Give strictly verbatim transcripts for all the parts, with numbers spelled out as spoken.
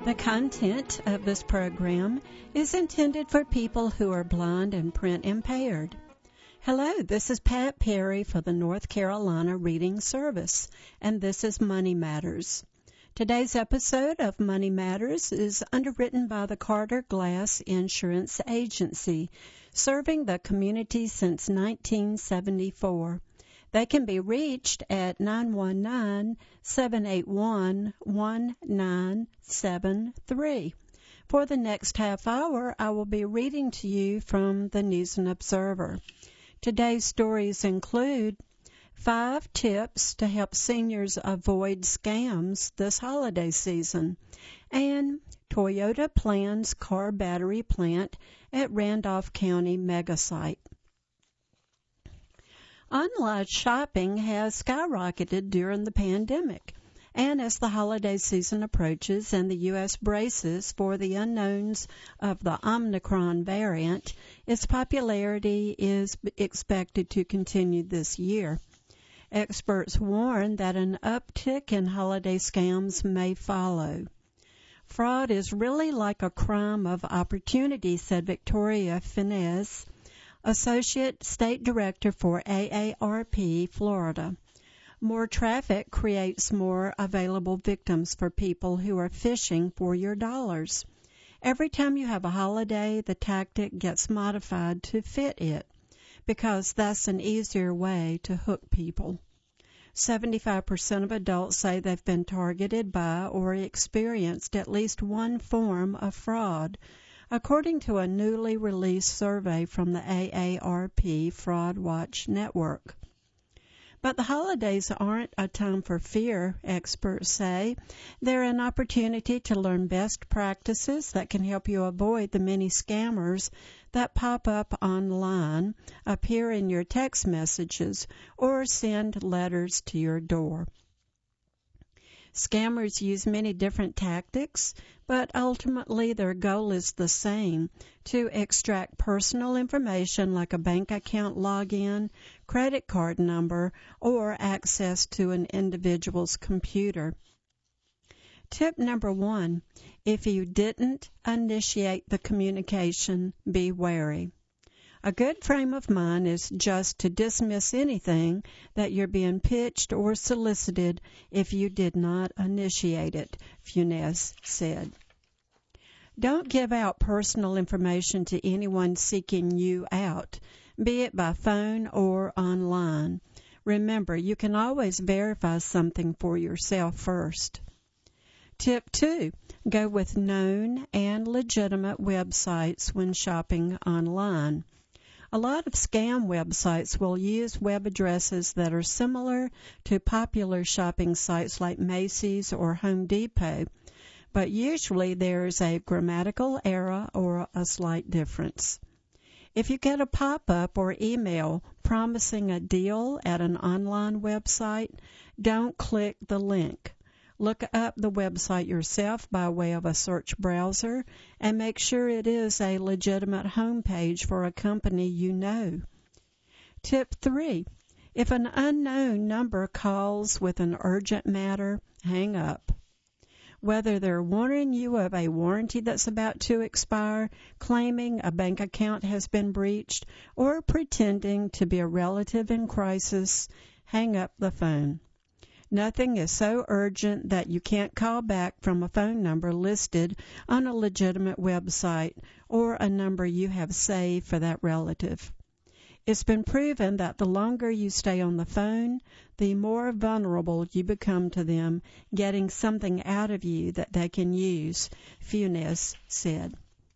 The content of this program is intended for people who are blind and print impaired. Hello, this is Pat Perry for the North Carolina Reading Service, and this is Money Matters. Today's episode of Money Matters is underwritten by the Carter Glass Insurance Agency, serving the community since nineteen seventy-four. They can be reached at nine one nine, seven eight one, one nine seven three. For the next half hour, I will be reading to you from the News and Observer. Today's stories include five tips to help seniors avoid scams this holiday season, and Toyota plans car battery plant at Randolph County megasite. Online shopping has skyrocketed during the pandemic, and as the holiday season approaches and the U S braces for the unknowns of the Omicron variant, its popularity is expected to continue this year. Experts warn that an uptick in holiday scams may follow. Fraud is really like a crime of opportunity, said Victoria Finez, Associate State Director for A A R P Florida. More traffic creates more available victims for people who are fishing for your dollars. Every time you have a holiday, the tactic gets modified to fit it, because that's an easier way to hook people. seventy-five percent of adults say they've been targeted by or experienced at least one form of fraud, according to a newly released survey from the A A R P Fraud Watch Network. But the holidays aren't a time for fear, experts say. They're an opportunity to learn best practices that can help you avoid the many scammers that pop up online, appear in your text messages, or send letters to your door. Scammers use many different tactics, but ultimately their goal is the same: to extract personal information like a bank account login, credit card number, or access to an individual's computer. Tip number one: if you didn't initiate the communication, be wary. A good frame of mind is just to dismiss anything that you're being pitched or solicited if you did not initiate it, Funes said. Don't give out personal information to anyone seeking you out, be it by phone or online. Remember, you can always verify something for yourself first. Tip two, go with known and legitimate websites when shopping online. A lot of scam websites will use web addresses that are similar to popular shopping sites like Macy's or Home Depot, but usually there is a grammatical error or a slight difference. If you get a pop-up or email promising a deal at an online website, don't click the link. Look up the website yourself by way of a search browser and make sure it is a legitimate homepage for a company you know. Tip three, if an unknown number calls with an urgent matter, hang up. Whether they're warning you of a warranty that's about to expire, claiming a bank account has been breached, or pretending to be a relative in crisis, hang up the phone. Nothing is so urgent that you can't call back from a phone number listed on a legitimate website or a number you have saved for that relative. It's been proven that the longer you stay on the phone, the more vulnerable you become to them getting something out of you that they can use, Funes said.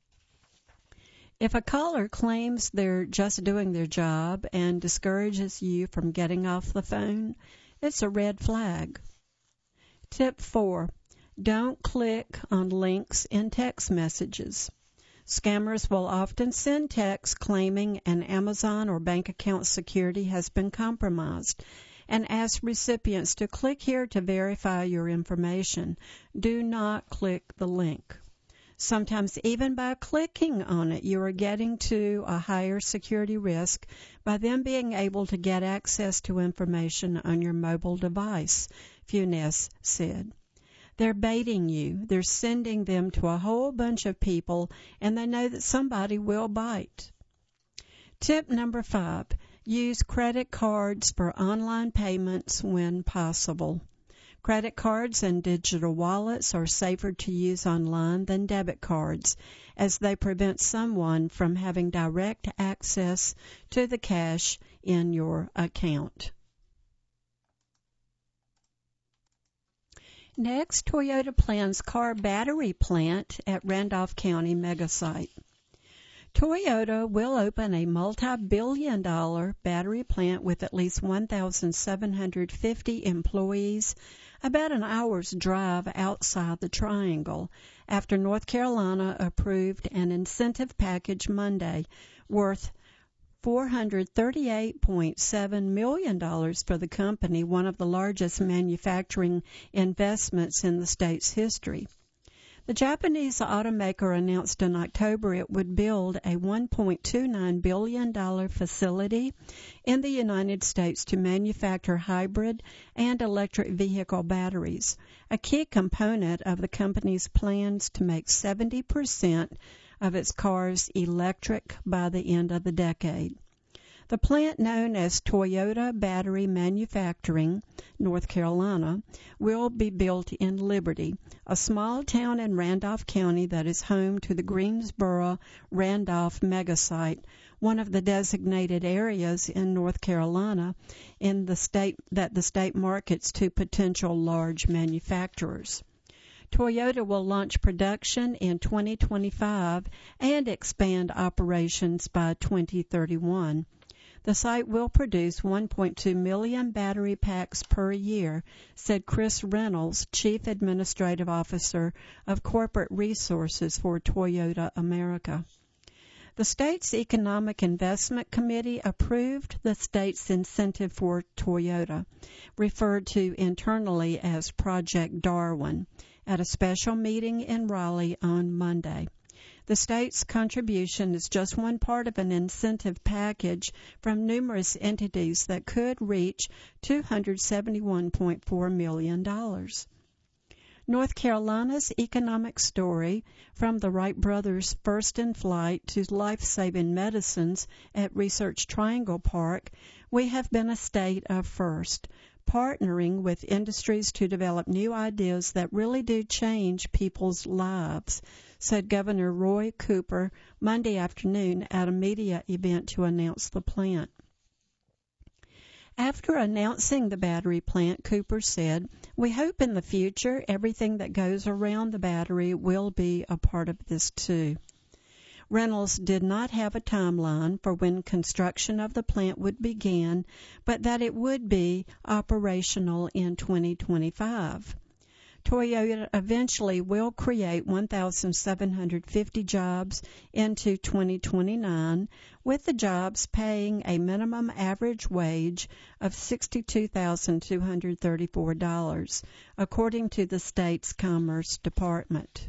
If a caller claims they're just doing their job and discourages you from getting off the phone, it's a red flag. Tip four, don't click on links in text messages. Scammers will often send texts claiming an Amazon or bank account security has been compromised and ask recipients to click here to verify your information. Do not click the link. Sometimes even by clicking on it, you are getting to a higher security risk by them being able to get access to information on your mobile device, Funes said. They're baiting you. They're sending them to a whole bunch of people, and they know that somebody will bite. Tip number five, use credit cards for online payments when possible. Credit cards and digital wallets are safer to use online than debit cards, as they prevent someone from having direct access to the cash in your account. Next, Toyota plans car battery plant at Randolph County megasite. Toyota will open a multi-billion dollar battery plant with at least one thousand seven hundred fifty employees about an hour's drive outside the Triangle after North Carolina approved an incentive package Monday worth four hundred thirty-eight point seven million dollars for the company, one of the largest manufacturing investments in the state's history. The Japanese automaker announced in October it would build a one point two nine billion dollars facility in the United States to manufacture hybrid and electric vehicle batteries, a key component of the company's plans to make seventy percent of its cars electric by the end of the decade. The plant, known as Toyota Battery Manufacturing, North Carolina, will be built in Liberty, a small town in Randolph County that is home to the Greensboro-Randolph megasite, one of the designated areas in North Carolina in the state that the state markets to potential large manufacturers. Toyota will launch production in twenty twenty-five and expand operations by twenty thirty-one. The site will produce one point two million battery packs per year, said Chris Reynolds, Chief Administrative Officer of Corporate Resources for Toyota America. The state's Economic Investment Committee approved the state's incentive for Toyota, referred to internally as Project Darwin, at a special meeting in Raleigh on Monday. The state's contribution is just one part of an incentive package from numerous entities that could reach two hundred seventy-one point four million dollars. North Carolina's economic story, from the Wright brothers' first in flight to life-saving medicines at Research Triangle Park, we have been a state of first, partnering with industries to develop new ideas that really do change people's lives, said Governor Roy Cooper Monday afternoon at a media event to announce the plant. After announcing the battery plant, Cooper said, "We hope in the future everything that goes around the battery will be a part of this too." Reynolds did not have a timeline for when construction of the plant would begin, but that it would be operational in twenty twenty-five. Toyota eventually will create one thousand seven hundred fifty jobs into twenty twenty-nine, with the jobs paying a minimum average wage of sixty-two thousand two hundred thirty-four dollars, according to the state's Commerce Department.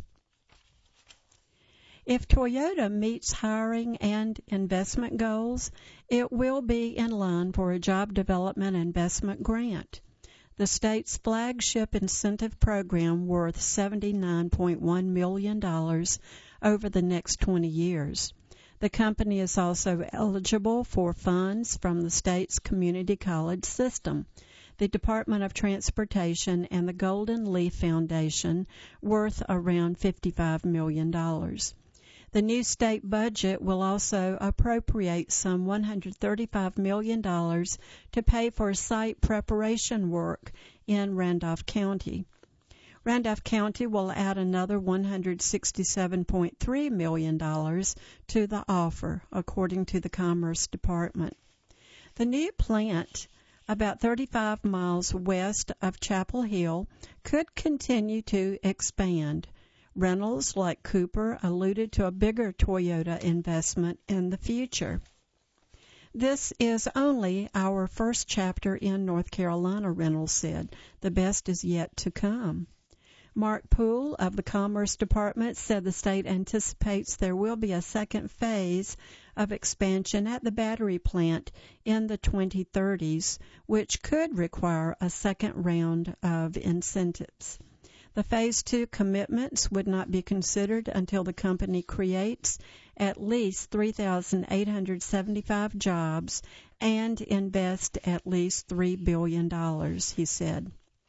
If Toyota meets hiring and investment goals, it will be in line for a job development investment grant. The state's flagship incentive program worth seventy-nine point one million dollars over the next twenty years. The company is also eligible for funds from the state's community college system, the Department of Transportation, and the Golden Leaf Foundation, worth around fifty-five million dollars. The new state budget will also appropriate some one hundred thirty-five million dollars to pay for site preparation work in Randolph County. Randolph County will add another one hundred sixty-seven point three million dollars to the offer, according to the Commerce Department. The new plant, about thirty-five miles west of Chapel Hill, could continue to expand. Reynolds, like Cooper, alluded to a bigger Toyota investment in the future. "This is only our first chapter in North Carolina," Reynolds said. "The best is yet to come." Mark Poole of the Commerce Department said the state anticipates there will be a second phase of expansion at the battery plant in the twenty thirties, which could require a second round of incentives. The Phase two commitments would not be considered until the company creates at least three thousand eight hundred seventy-five jobs and invest at least three billion dollars, he said.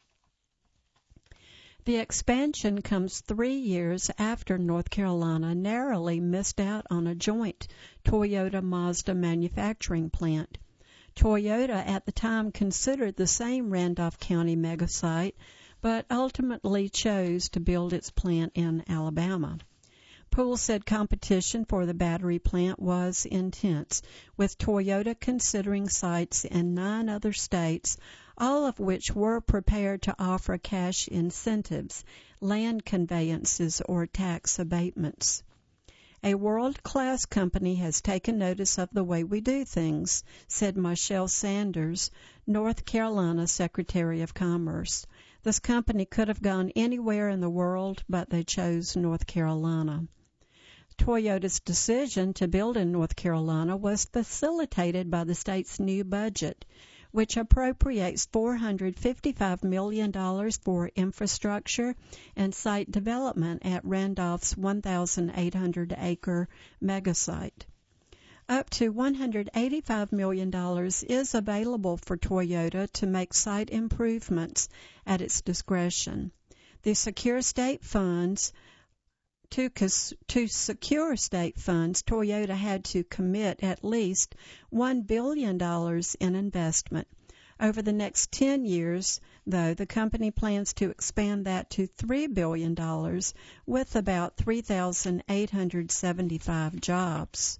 The expansion comes three years after North Carolina narrowly missed out on a joint Toyota-Mazda manufacturing plant. Toyota at the time considered the same Randolph County megasite, but ultimately chose to build its plant in Alabama. Poole said competition for the battery plant was intense, with Toyota considering sites in nine other states, all of which were prepared to offer cash incentives, land conveyances, or tax abatements. A world-class company has taken notice of the way we do things, said Michelle Sanders, North Carolina Secretary of Commerce. This company could have gone anywhere in the world, but they chose North Carolina. Toyota's decision to build in North Carolina was facilitated by the state's new budget, which appropriates four hundred fifty-five million dollars for infrastructure and site development at Randolph's one thousand eight hundred acre megasite. Up to one hundred eighty-five million dollars is available for Toyota to make site improvements at its discretion. The secure state funds To, to secure state funds, Toyota had to commit at least one billion dollars in investment. Over the next ten years, though, the company plans to expand that to three billion dollars with about three thousand eight hundred seventy-five jobs.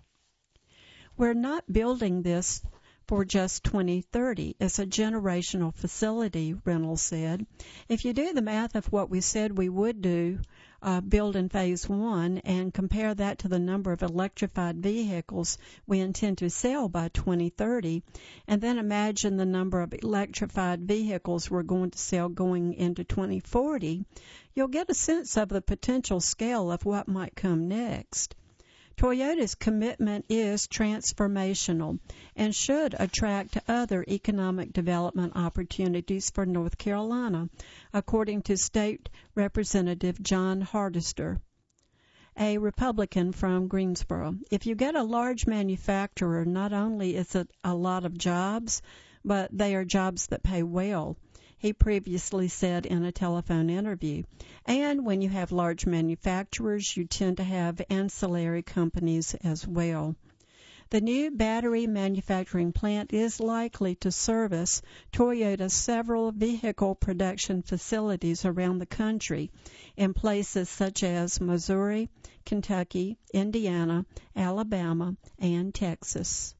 We're not building this for just twenty thirty. It's a generational facility, Reynolds said. If you do the math of what we said we would do, Uh, build in phase one and compare that to the number of electrified vehicles we intend to sell by twenty thirty, and then imagine the number of electrified vehicles we're going to sell going into twenty forty, you'll get a sense of the potential scale of what might come next. Toyota's commitment is transformational and should attract other economic development opportunities for North Carolina, according to State Representative John Hardister, a Republican from Greensboro. If you get a large manufacturer, not only is it a lot of jobs, but they are jobs that pay well, he previously said in a telephone interview. And when you have large manufacturers, you tend to have ancillary companies as well. The new battery manufacturing plant is likely to service Toyota's several vehicle production facilities around the country in places such as Missouri, Kentucky, Indiana, Alabama, and Texas.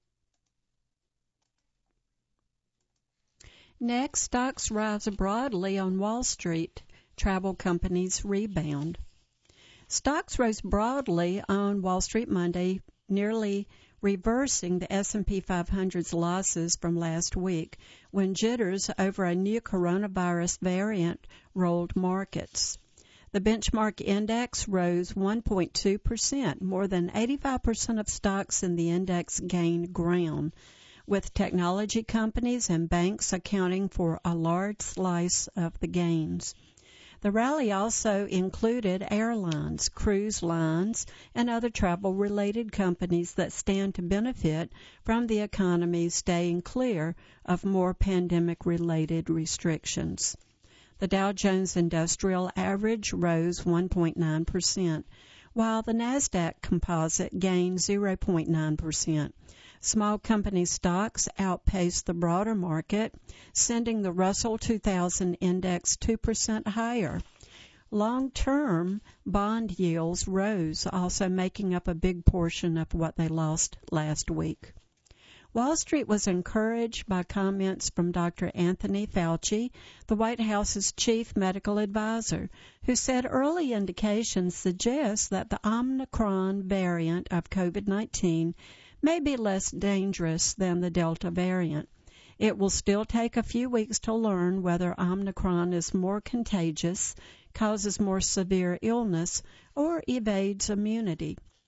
Next, stocks rise broadly on Wall Street. Travel companies rebound. Stocks rose broadly on Wall Street Monday, nearly reversing the S and P five hundred's losses from last week when jitters over a new coronavirus variant rolled markets. The benchmark index rose one point two percent. More than eighty-five percent of stocks in the index gained ground, with technology companies and banks accounting for a large slice of the gains. The rally also included airlines, cruise lines, and other travel-related companies that stand to benefit from the economy staying clear of more pandemic-related restrictions. The Dow Jones Industrial Average rose one point nine percent, while the NASDAQ Composite gained zero point nine percent. Small company stocks outpaced the broader market, sending the Russell two thousand index two percent higher. Long-term bond yields rose, also making up a big portion of what they lost last week. Wall Street was encouraged by comments from Doctor Anthony Fauci, the White House's chief medical advisor, who said early indications suggest that the Omicron variant of COVID nineteen may be less dangerous than the Delta variant. It will still take a few weeks to learn whether Omicron is more contagious, causes more severe illness, or evades immunity.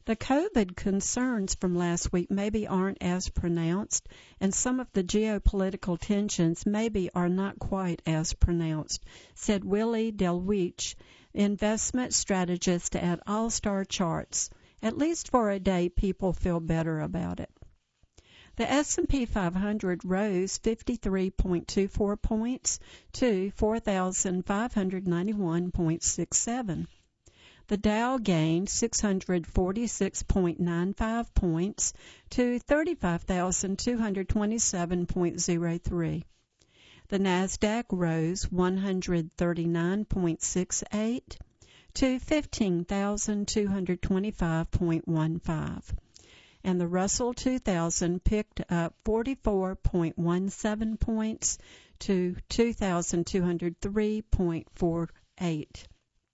The COVID concerns from last week maybe aren't as pronounced, and some of the geopolitical tensions maybe are not quite as pronounced, said Willie Delweich, investment strategist at All Star Charts. At least for a day, people feel better about it. The S and P five hundred rose fifty-three point two four points to four thousand five hundred ninety-one point six seven. The Dow gained six hundred forty-six point nine five points to thirty-five thousand two hundred twenty-seven point zero three. The Nasdaq rose one hundred thirty-nine point six eight to fifteen thousand two hundred twenty-five point one five. And the Russell two thousand picked up forty-four point one seven points to two thousand two hundred three point four eight.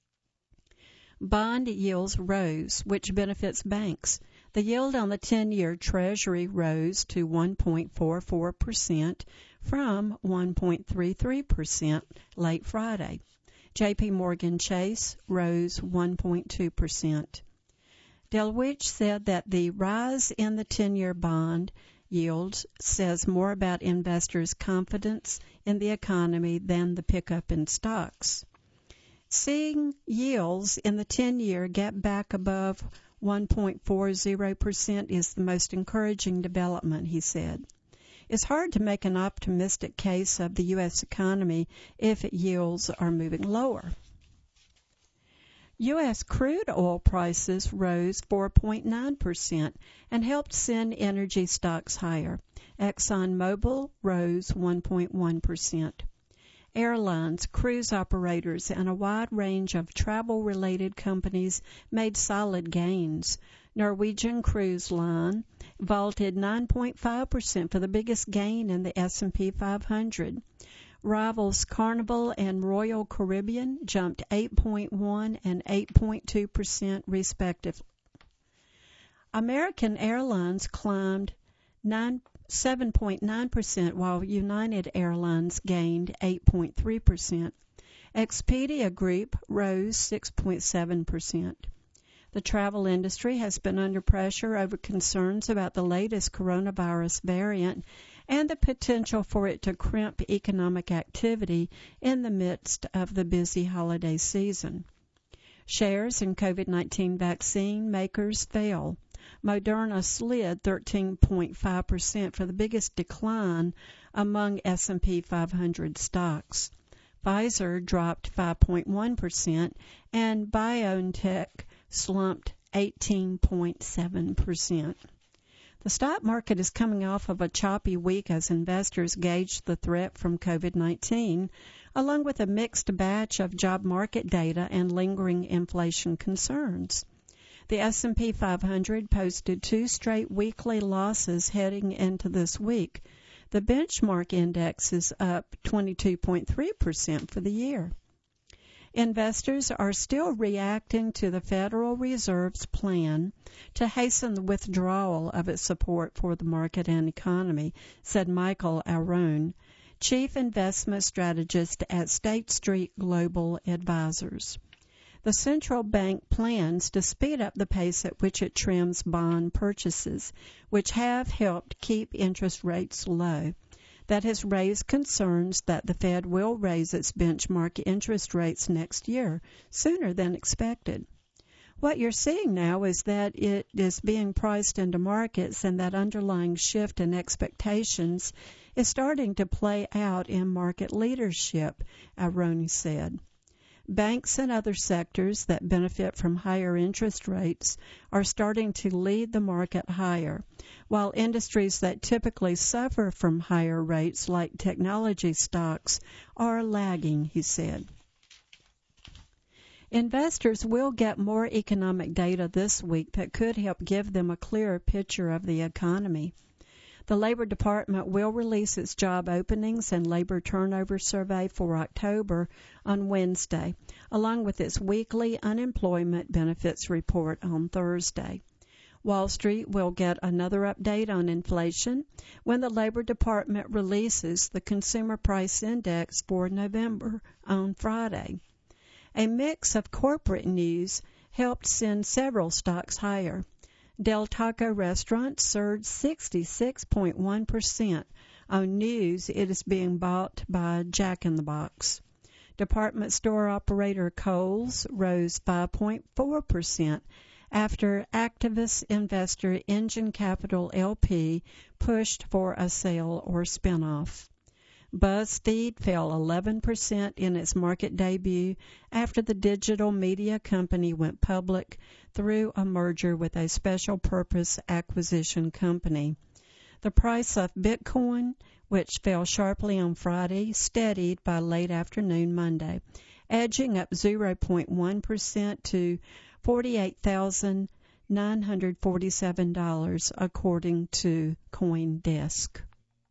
Bond yields rose, which benefits banks. The yield on the ten-year Treasury rose to one point four four percent from one point three three percent late Friday. J P Morgan Chase rose one point two percent. Delweich said that the rise in the ten-year bond yields says more about investors' confidence in the economy than the pickup in stocks. Seeing yields in the ten-year get back above one point four zero percent is the most encouraging development, he said. It's hard to make an optimistic case of the U S economy if yields are moving lower. U S crude oil prices rose four point nine percent and helped send energy stocks higher. ExxonMobil rose one point one percent. Airlines, cruise operators, and a wide range of travel-related companies made solid gains. Norwegian Cruise Line vaulted nine point five percent for the biggest gain in the S and P five hundred. Rivals Carnival and Royal Caribbean jumped eight point one and eight point two percent respectively. American Airlines climbed seven point nine percent while United Airlines gained eight point three percent. Expedia Group rose six point seven percent. The travel industry has been under pressure over concerns about the latest coronavirus variant and the potential for it to crimp economic activity in the midst of the busy holiday season. Shares in COVID nineteen vaccine makers fell. Moderna slid thirteen point five percent for the biggest decline among S and P five hundred stocks. Pfizer dropped five point one percent and BioNTech slumped eighteen point seven percent. The stock market is coming off of a choppy week as investors gauge the threat from COVID nineteen, along with a mixed batch of job market data and lingering inflation concerns. The S and P five hundred posted two straight weekly losses heading into this week. The benchmark index is up twenty-two point three percent for the year. Investors are still reacting to the Federal Reserve's plan to hasten the withdrawal of its support for the market and economy, said Michael Aron, Chief Investment Strategist at State Street Global Advisors. The central bank plans to speed up the pace at which it trims bond purchases, which have helped keep interest rates low. That has raised concerns that the Fed will raise its benchmark interest rates next year, sooner than expected. What you're seeing now is that it is being priced into markets, and that underlying shift in expectations is starting to play out in market leadership, Aroni said. Banks and other sectors that benefit from higher interest rates are starting to lead the market higher, while industries that typically suffer from higher rates, like technology stocks, are lagging, he said. Investors will get more economic data this week that could help give them a clearer picture of the economy. The Labor Department will release its job openings and labor turnover survey for October on Wednesday, along with its weekly unemployment benefits report on Thursday. Wall Street will get another update on inflation when the Labor Department releases the Consumer Price Index for November on Friday. A mix of corporate news helped send several stocks higher. Del Taco restaurant surged sixty-six point one percent. On news, it is being bought by Jack in the Box. Department store operator Kohl's rose five point four percent after activist investor Engine Capital L P pushed for a sale or spinoff. BuzzFeed fell eleven percent in its market debut after the digital media company went public through a merger with a special purpose acquisition company. The price of Bitcoin, which fell sharply on Friday, steadied by late afternoon Monday, edging up zero point one percent to forty-eight thousand nine hundred forty-seven dollars according to CoinDesk.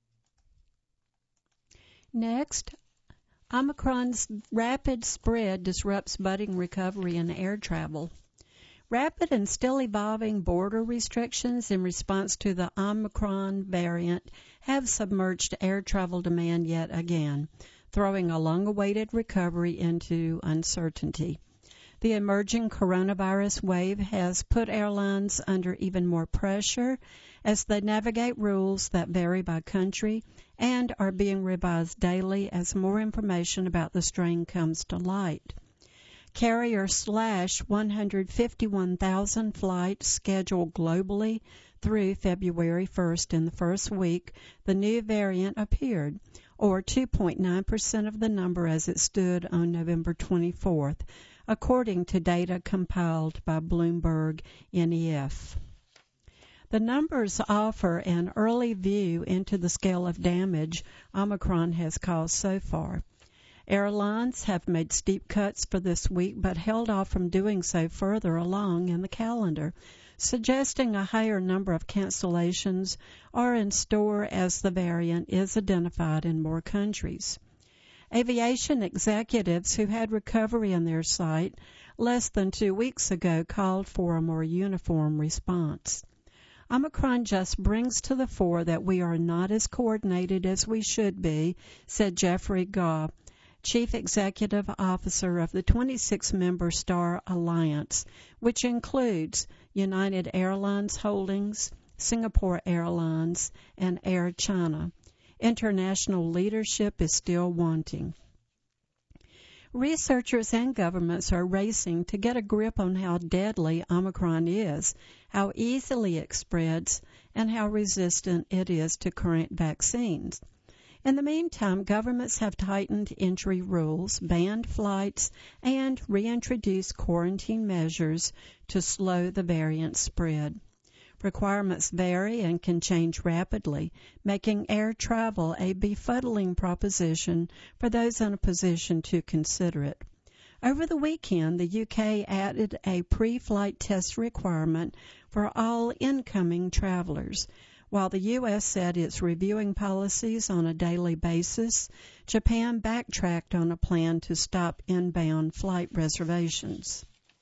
Next, Omicron's rapid spread disrupts budding recovery in air travel. Rapid and still evolving border restrictions in response to the Omicron variant have submerged air travel demand yet again, throwing a long-awaited recovery into uncertainty. The emerging coronavirus wave has put airlines under even more pressure as they navigate rules that vary by country and are being revised daily as more information about the strain comes to light. Carrier slashed one hundred fifty-one thousand flights scheduled globally through February first. In the first week, the new variant appeared, or two point nine percent of the number as it stood on November twenty-fourth, according to data compiled by Bloomberg N E F. The numbers offer an early view into the scale of damage Omicron has caused so far. Airlines have made steep cuts for this week but held off from doing so further along in the calendar, suggesting a higher number of cancellations are in store as the variant is identified in more countries. Aviation executives who had recovery in their sight less than two weeks ago called for a more uniform response. Omicron just brings to the fore that we are not as coordinated as we should be, said Jeffrey Gaw, Chief Executive Officer of the twenty-six member Star Alliance, which includes United Airlines Holdings, Singapore Airlines, and Air China. International leadership is still wanting. Researchers and governments are racing to get a grip on how deadly Omicron is, how easily it spreads, and how resistant it is to current vaccines. In the meantime, governments have tightened entry rules, banned flights, and reintroduced quarantine measures to slow the variant spread. Requirements vary and can change rapidly, making air travel a befuddling proposition for those in a position to consider it. Over the weekend, the U K added a pre-flight test requirement for all incoming travelers. While the U S said it's reviewing policies on a daily basis, Japan backtracked on a plan to stop inbound flight reservations.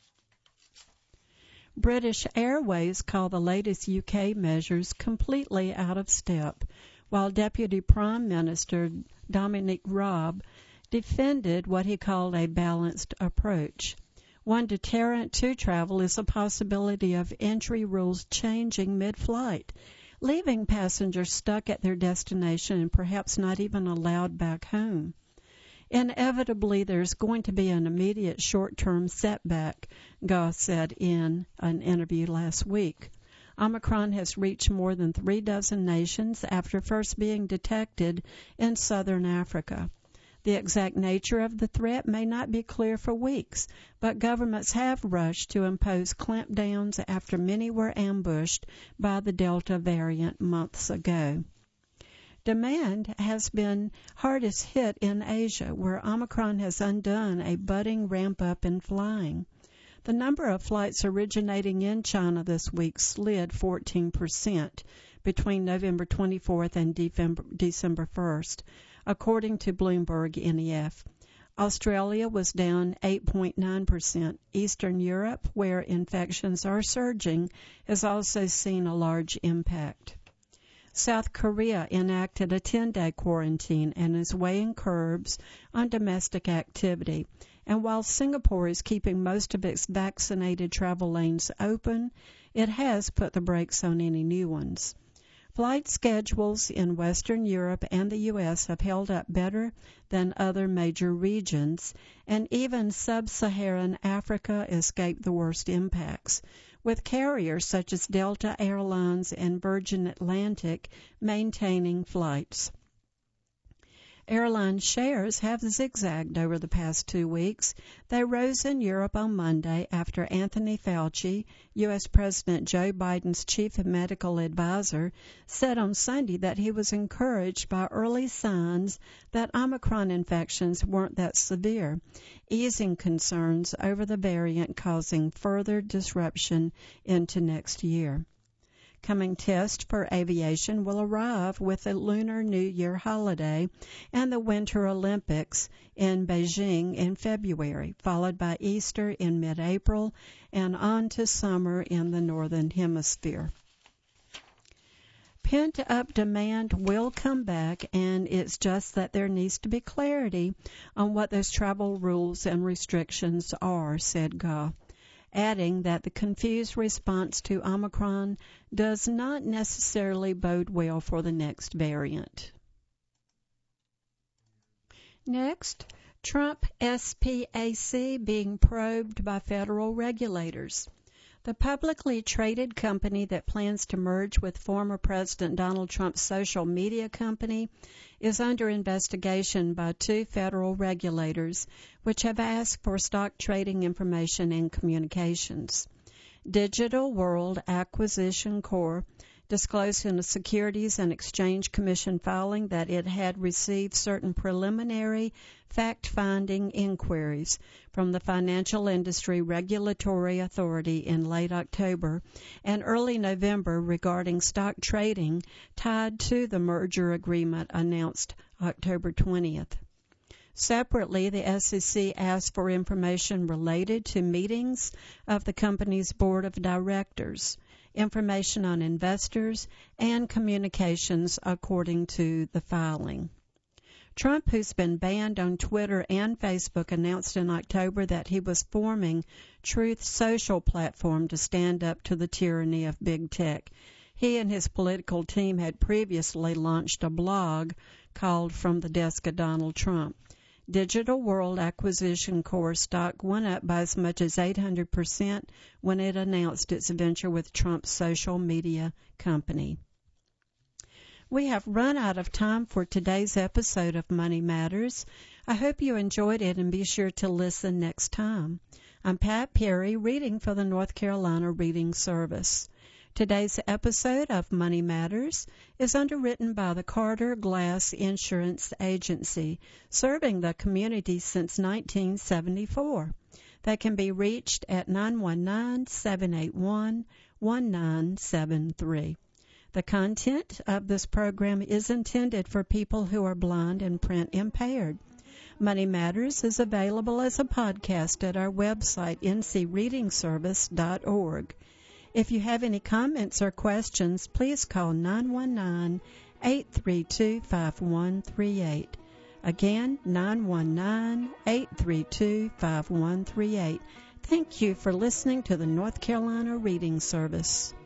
British Airways called the latest U K measures completely out of step, while Deputy Prime Minister Dominic Raab defended what he called a balanced approach. One deterrent to travel is the possibility of entry rules changing mid-flight, leaving passengers stuck at their destination and perhaps not even allowed back home. Inevitably, there's going to be an immediate short-term setback, Goss said in an interview last week. Omicron has reached more than three dozen nations after first being detected in southern Africa. The exact nature of the threat may not be clear for weeks, but governments have rushed to impose clampdowns after many were ambushed by the Delta variant months ago. Demand has been hardest hit in Asia, where Omicron has undone a budding ramp-up in flying. The number of flights originating in China this week slid fourteen percent between November twenty-fourth and December first, according to Bloomberg N E F. Australia was down eight point nine percent. Eastern Europe, where infections are surging, has also seen a large impact. South Korea enacted a ten-day quarantine and is weighing curbs on domestic activity And while Singapore is keeping most of its vaccinated travel lanes open, it has put the brakes on any new ones. Flight schedules in Western Europe and the U S have held up better than other major regions, and even sub-Saharan Africa escaped the worst impacts, with carriers such as Delta Airlines and Virgin Atlantic maintaining flights. Airline shares have zigzagged over the past two weeks. They rose in Europe on Monday after Anthony Fauci, U S. President Joe Biden's chief medical advisor, said on Sunday that he was encouraged by early signs that Omicron infections weren't that severe, easing concerns over the variant causing further disruption into next year. Coming test for aviation will arrive with the Lunar New Year holiday and the Winter Olympics in Beijing in February, followed by Easter in mid-April and on to summer in the Northern Hemisphere. Pent-up demand will come back, and it's just that there needs to be clarity on what those travel rules and restrictions are, said Goff, adding that the confused response to Omicron does not necessarily bode well for the next variant. Next, Trump S P A C being probed by federal regulators. The publicly traded company that plans to merge with former President Donald Trump's social media company is under investigation by two federal regulators, which have asked for stock trading information and communications. Digital World Acquisition Corp disclosed in a Securities and Exchange Commission filing that it had received certain preliminary fact-finding inquiries from the Financial Industry Regulatory Authority in late October and early November regarding stock trading tied to the merger agreement announced October twentieth. Separately, the S E C asked for information related to meetings of the company's board of directors, information on investors, and communications according to the filing. Trump, who's been banned on Twitter and Facebook, announced in October that he was forming Truth Social platform to stand up to the tyranny of big tech. He and his political team had previously launched a blog called From the Desk of Donald Trump. Digital World Acquisition Corp stock went up by as much as eight hundred percent when it announced its venture with Trump's social media company. We have run out of time for today's episode of Money Matters. I hope you enjoyed it and be sure to listen next time. I'm Pat Perry, reading for the North Carolina Reading Service. Today's episode of Money Matters is underwritten by the Carter Glass Insurance Agency, serving the community since nineteen seventy-four. They can be reached at nine one nine, seven eight one, one nine seven three. The content of this program is intended for people who are blind and print impaired. Money Matters is available as a podcast at our website, n c reading service dot org. If you have any comments or questions, please call nine one nine, eight three two, five one three eight. Again, nine one nine, eight three two, five one three eight. Thank you for listening to the North Carolina Reading Service.